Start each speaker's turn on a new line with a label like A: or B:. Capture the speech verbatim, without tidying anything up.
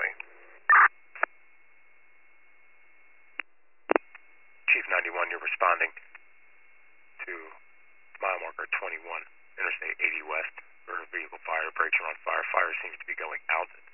A: County. Chief ninety-one, you're responding to mile marker twenty-one, Interstate eighty West. Motor vehicle fire, brakes are on fire. Fire seems to be going out.